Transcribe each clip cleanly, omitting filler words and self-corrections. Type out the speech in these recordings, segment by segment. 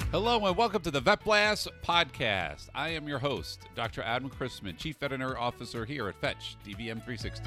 Hello and welcome to the Vet Blast podcast. I am your host, Dr. Adam Chrisman, Chief Veterinary Officer here at Fetch DVM 360.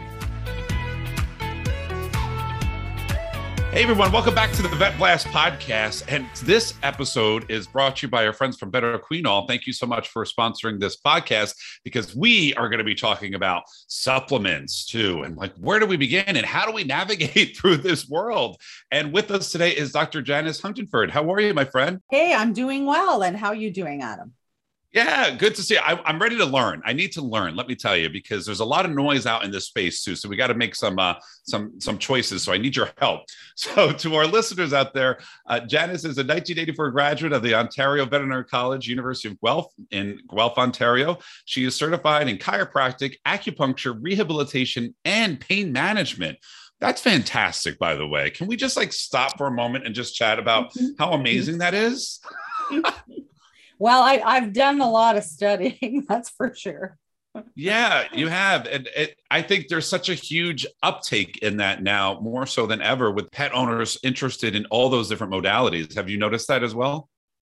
Hey everyone, welcome back to the Vet Blast podcast. And this episode is brought to you by our friends from Better Quinol. Thank you so much for sponsoring this podcast because we are going to be talking about supplements too. And like, where do we begin and how do we navigate through this world? And with us today is Dr. Janice Huntingford. How are you, my friend? Hey, I'm doing well. And how are you doing, Adam? Yeah, good to see you. I'm ready to learn. I need to learn, let me tell you, because there's a lot of noise out in this space too. So we got to make some choices. So I need your help. So to our listeners out there, Janice is a 1984 graduate of the Ontario Veterinary College, University of Guelph in Guelph, Ontario. She is certified in chiropractic, acupuncture, rehabilitation, and pain management. That's fantastic, by the way. Can we just stop for a moment and just chat about how amazing that is? Well, I've done a lot of studying, that's for sure. Yeah, you have. And I think there's such a huge uptake in that now, more so than ever, with pet owners interested in all those different modalities. Have you noticed that as well?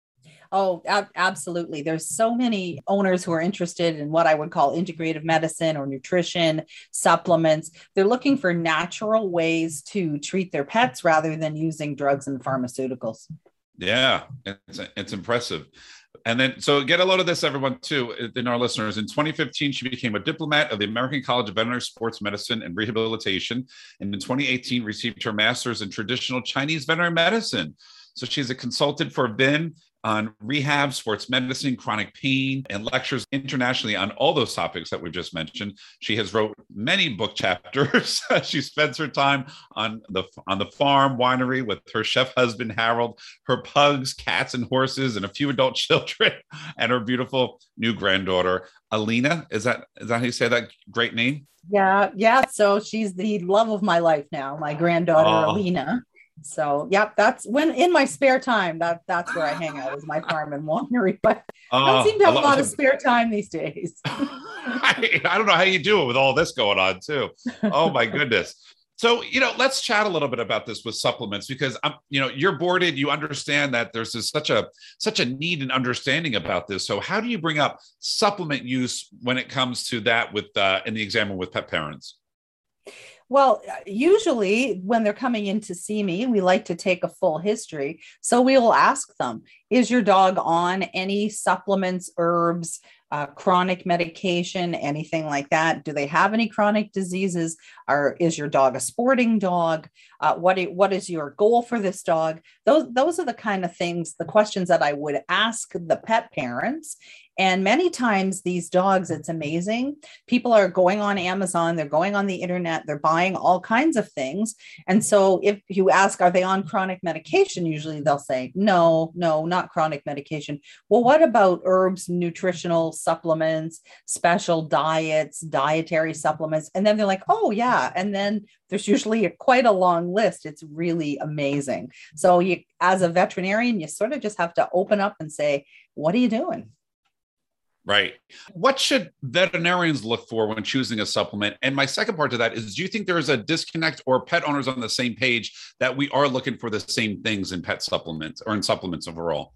Oh, absolutely. There's so many owners who are interested in what I would call integrative medicine or nutrition, supplements. They're looking for natural ways to treat their pets rather than using drugs and pharmaceuticals. Yeah, it's impressive. And then, so get a load of this, everyone, too, in our listeners. In 2015, she became a diplomat of the American College of Veterinary Sports Medicine and Rehabilitation. And in 2018, received her master's in traditional Chinese veterinary medicine. So she's a consultant for VIN on rehab, sports medicine, chronic pain, and lectures internationally on all those topics that we just mentioned. She has wrote many book chapters. She spends her time on the farm winery with her chef husband, Harold, her pugs, cats, and horses, and a few adult children, and her beautiful new granddaughter, Alina. Is that how you say that great name? Yeah. So she's the love of my life now, my granddaughter, Alina. So, yeah, that's when in my spare time, that's where I hang out is my farm and winery. But I don't seem to have a lot of spare time these days. I don't know how you do it with all this going on too. Oh my goodness. So, let's chat a little bit about this with supplements because you're boarded. You understand that there's such a need and understanding about this. So how do you bring up supplement use when it comes to that with in the exam with pet parents? Well, usually when they're coming in to see me, we like to take a full history. So we will ask them, is your dog on any supplements, herbs, chronic medication, anything like that? Do they have any chronic diseases? Is your dog a sporting dog? What is your goal for this dog? Those are the kind of things, the questions that I would ask the pet parents. And many times these dogs, it's amazing. People are going on Amazon, they're going on the internet, they're buying all kinds of things. And so if you ask, are they on chronic medication? Usually they'll say, no, not chronic medication. Well, what about herbs, nutritional supplements, special diets, dietary supplements? And then they're like, oh yeah. And then there's usually quite a long list. It's really amazing. So you, as a veterinarian, you sort of just have to open up and say, what are you doing? Right. What should veterinarians look for when choosing a supplement? And my second part to that is, do you think there is a disconnect or pet owners on the same page that we are looking for the same things in pet supplements or in supplements overall?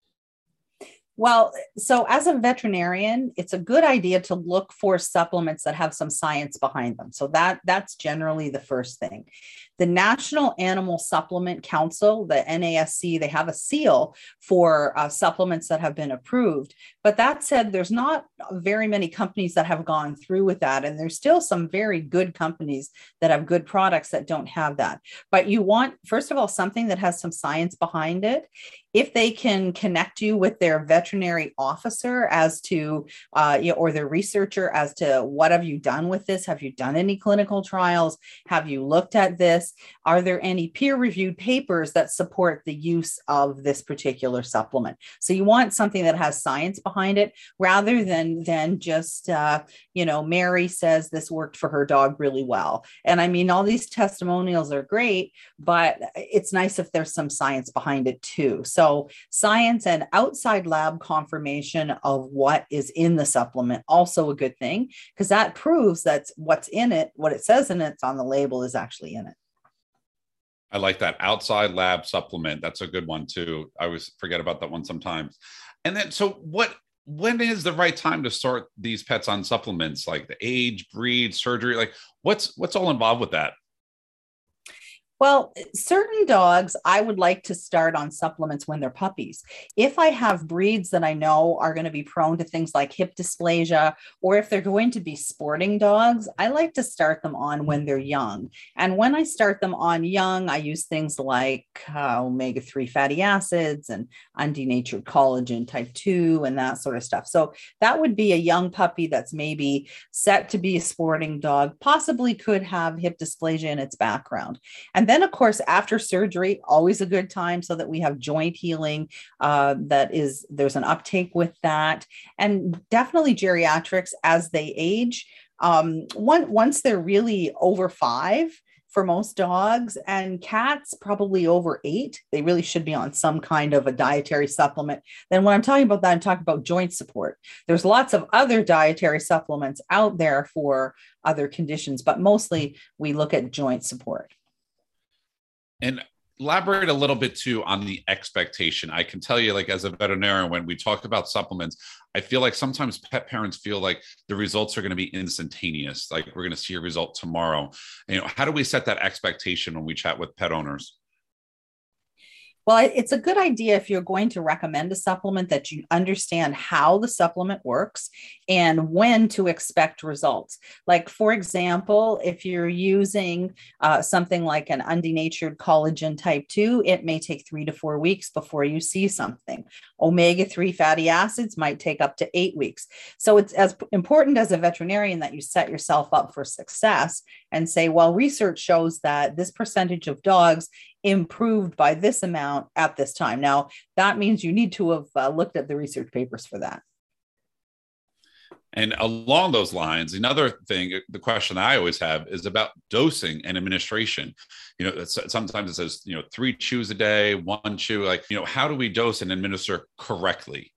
Well, so as a veterinarian, it's a good idea to look for supplements that have some science behind them. So that's generally the first thing. The National Animal Supplement Council, the NASC, they have a seal for supplements that have been approved. But that said, there's not very many companies that have gone through with that. And there's still some very good companies that have good products that don't have that. But you want, first of all, something that has some science behind it. If they can connect you with their veterinary officer as to, or their researcher as to what have you done with this? Have you done any clinical trials? Have you looked at this? Are there any peer-reviewed papers that support the use of this particular supplement? So you want something that has science behind it rather than just, Mary says this worked for her dog really well. And I mean, all these testimonials are great, but it's nice if there's some science behind it too. So science and outside lab confirmation of what is in the supplement, also a good thing, because that proves that what's in it, what it says in it's on the label is actually in it. I like that outside lab supplement. That's a good one too. I always forget about that one sometimes. And then, so when is the right time to start these pets on supplements, like the age, breed, surgery? Like what's all involved with that? Well, certain dogs, I would like to start on supplements when they're puppies. If I have breeds that I know are going to be prone to things like hip dysplasia, or if they're going to be sporting dogs, I like to start them on when they're young. And when I start them on young, I use things like omega-3 fatty acids and undenatured collagen type 2 and that sort of stuff. So that would be a young puppy that's maybe set to be a sporting dog, possibly could have hip dysplasia in its background. And then, of course, after surgery, always a good time so that we have joint healing. There's an uptake with that. And definitely geriatrics as they age. Once they're really over 5, for most dogs, and cats probably over 8, they really should be on some kind of a dietary supplement. Then when I'm talking about that, I'm talking about joint support. There's lots of other dietary supplements out there for other conditions, but mostly we look at joint support. And elaborate a little bit too on the expectation. I can tell you, like, as a veterinarian, when we talk about supplements, I feel like sometimes pet parents feel like the results are going to be instantaneous. Like we're going to see a result tomorrow. And, how do we set that expectation when we chat with pet owners? Well, it's a good idea if you're going to recommend a supplement that you understand how the supplement works and when to expect results. Like, for example, if you're using something like an undenatured collagen type 2, it may take 3 to 4 weeks before you see something. Omega-3 fatty acids might take up to 8 weeks. So it's as important as a veterinarian that you set yourself up for success and say, well, research shows that this percentage of dogs improved by this amount at this time. Now, that means you need to have looked at the research papers for that. And along those lines, another thing, the question I always have is about dosing and administration. Sometimes it says, 3 chews a day, 1 chew, like, how do we dose and administer correctly?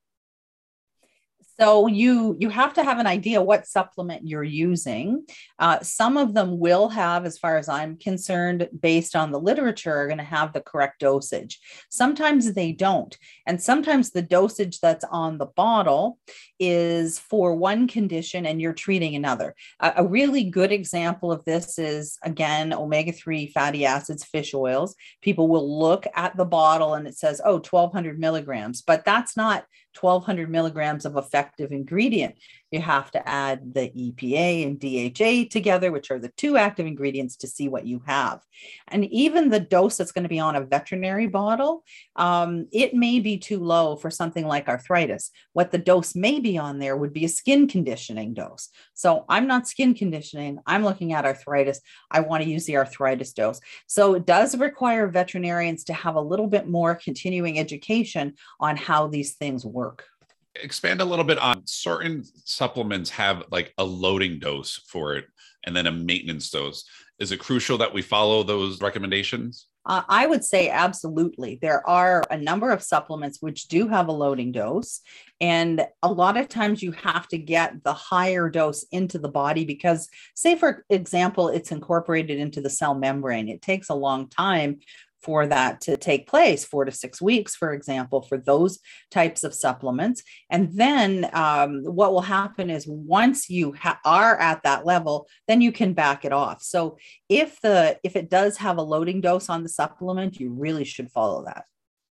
So you have to have an idea what supplement you're using. Some of them will have, as far as I'm concerned, based on the literature, are going to have the correct dosage. Sometimes they don't. And sometimes the dosage that's on the bottle is for one condition and you're treating another. A really good example of this is, again, omega-3 fatty acids, fish oils. People will look at the bottle and it says, 1,200 milligrams, but that's not 1,200 milligrams of effective ingredient. You have to add the EPA and DHA together, which are the 2 active ingredients, to see what you have. And even the dose that's going to be on a veterinary bottle, it may be too low for something like arthritis. What the dose may be on there would be a skin conditioning dose. So I'm not skin conditioning. I'm looking at arthritis. I want to use the arthritis dose. So it does require veterinarians to have a little bit more continuing education on how these things work. Expand a little bit on certain supplements have like a loading dose for it and then a maintenance dose. Is it crucial that we follow those recommendations? I would say absolutely. There are a number of supplements which do have a loading dose. And a lot of times you have to get the higher dose into the body because, say, for example, it's incorporated into the cell membrane. It takes a long time for that to take place, 4 to 6 weeks, for example, for those types of supplements. And then what will happen is once you are at that level, then you can back it off. So if it does have a loading dose on the supplement, you really should follow that.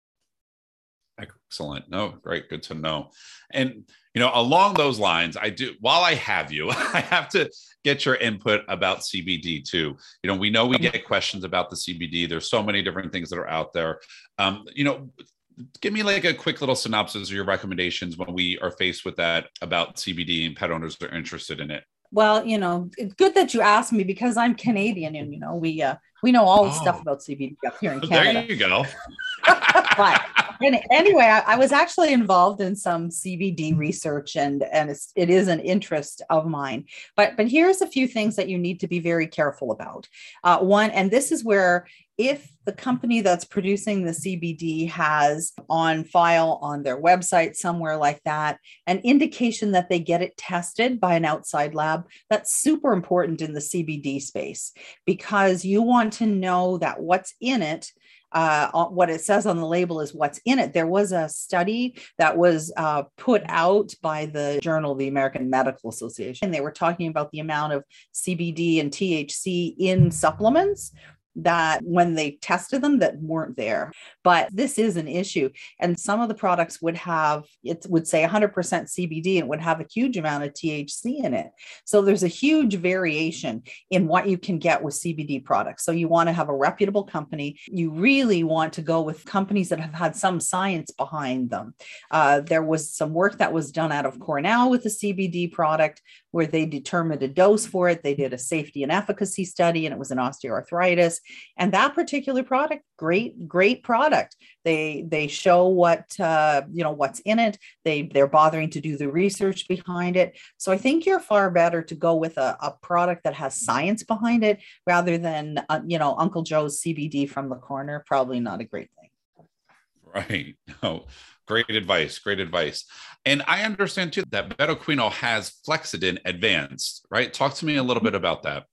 Excellent. No, great. Good to know. And, along those lines, while I have you, I have to get your input about CBD too. We know we get questions about the CBD. There's so many different things that are out there. Give me like a quick little synopsis of your recommendations when we are faced with that about CBD and pet owners that are interested in it. Well, it's good that you asked me because I'm Canadian and, we know all the stuff about CBD up here in Canada. There you go. But Anyway, I was actually involved in some CBD research, and it is an interest of mine. But here's a few things that you need to be very careful about. One, and this is where, if the company that's producing the CBD has on file on their website somewhere like that an indication that they get it tested by an outside lab, that's super important in the CBD space, because you want to know that what's in it. What it says on the label is what's in it. There was a study that was put out by the journal, the American Medical Association, and they were talking about the amount of CBD and THC in supplements that when they tested them that weren't there. But this is an issue. And some of the products would have, it would say 100% CBD and would have a huge amount of THC in it. So there's a huge variation in what you can get with CBD products. So you want to have a reputable company. You really want to go with companies that have had some science behind them. There was some work that was done out of Cornell with the CBD product where they determined a dose for it. They did a safety and efficacy study, and it was an osteoarthritis. And that particular product, great product. They show what's in it. They're bothering to do the research behind it. So I think you're far better to go with a product that has science behind it rather than Uncle Joe's CBD from the corner. Probably not a great thing. Right. No. Great advice. Great advice. And I understand too that Betaquinol has Flexidin Advanced, right? Talk to me a little bit about that.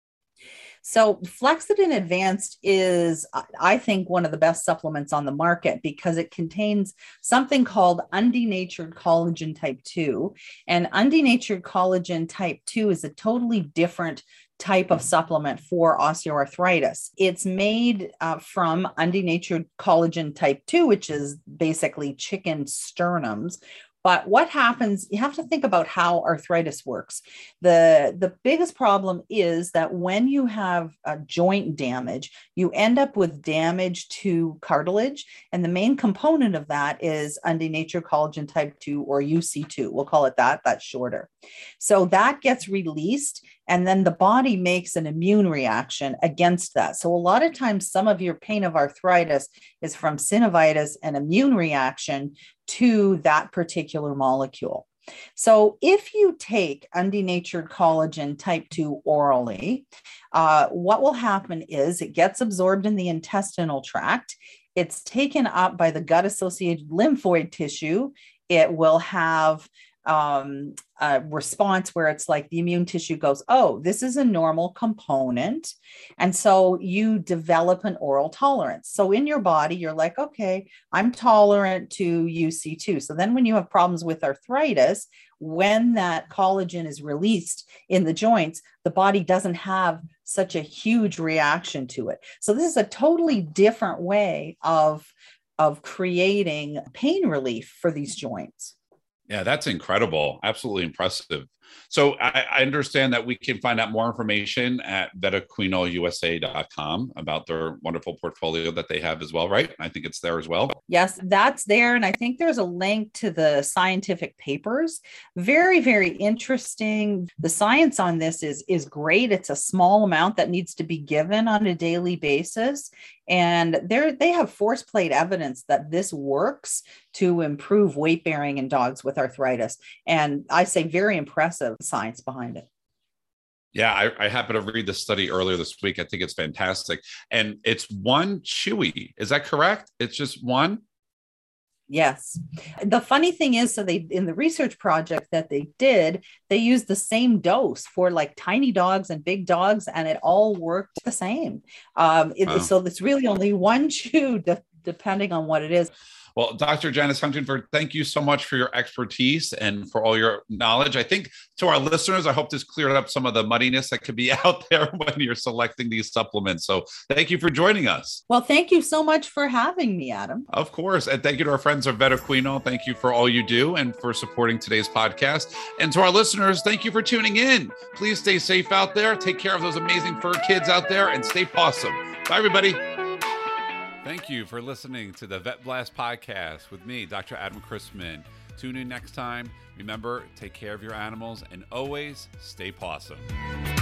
So Flexidin Advanced is, I think, one of the best supplements on the market because it contains something called undenatured collagen type 2. And undenatured collagen type 2 is a totally different type of supplement for osteoarthritis. It's made from undenatured collagen type 2, which is basically chicken sternums. But what happens, you have to think about how arthritis works. The biggest problem is that when you have a joint damage, you end up with damage to cartilage. And the main component of that is undenatured collagen type 2 or UC2. We'll call it that. That's shorter. So that gets released. And then the body makes an immune reaction against that. So a lot of times, some of your pain of arthritis is from synovitis and immune reaction to that particular molecule. So if you take undenatured collagen type 2 orally, what will happen is it gets absorbed in the intestinal tract. It's taken up by the gut-associated lymphoid tissue. It will have a response where it's like the immune tissue goes, oh, this is a normal component. And so you develop an oral tolerance. So in your body, you're like, okay, I'm tolerant to UC2. So then when you have problems with arthritis, when that collagen is released in the joints, the body doesn't have such a huge reaction to it. So this is a totally different way of creating pain relief for these joints. Yeah, that's incredible. Absolutely impressive. So I understand that we can find out more information at betaquinolusa.com about their wonderful portfolio that they have as well, right? I think it's there as well. Yes, that's there. And I think there's a link to the scientific papers. Very, very interesting. The science on this is great. It's a small amount that needs to be given on a daily basis. And they have force plate evidence that this works to improve weight bearing in dogs with arthritis. And I say very impressive science behind it. Yeah, I happened to read the study earlier this week. I think it's fantastic. And it's one chewy. Is that correct? It's just one? Yes. The funny thing is, so they, in the research project that they did, they used the same dose for like tiny dogs and big dogs, and it all worked the same. Wow. So it's really only one chew, depending on what it is. Well, Dr. Janice Huntingford, thank you so much for your expertise and for all your knowledge. I think to our listeners, I hope this cleared up some of the muddiness that could be out there when you're selecting these supplements. So thank you for joining us. Well, thank you so much for having me, Adam. Of course. And thank you to our friends at Betaquinol. Thank you for all you do and for supporting today's podcast. And to our listeners, thank you for tuning in. Please stay safe out there. Take care of those amazing fur kids out there and stay awesome. Bye, everybody. Thank you for listening to the Vet Blast podcast with me, Dr. Adam Chrisman. Tune in next time. Remember, take care of your animals and always stay pawsome.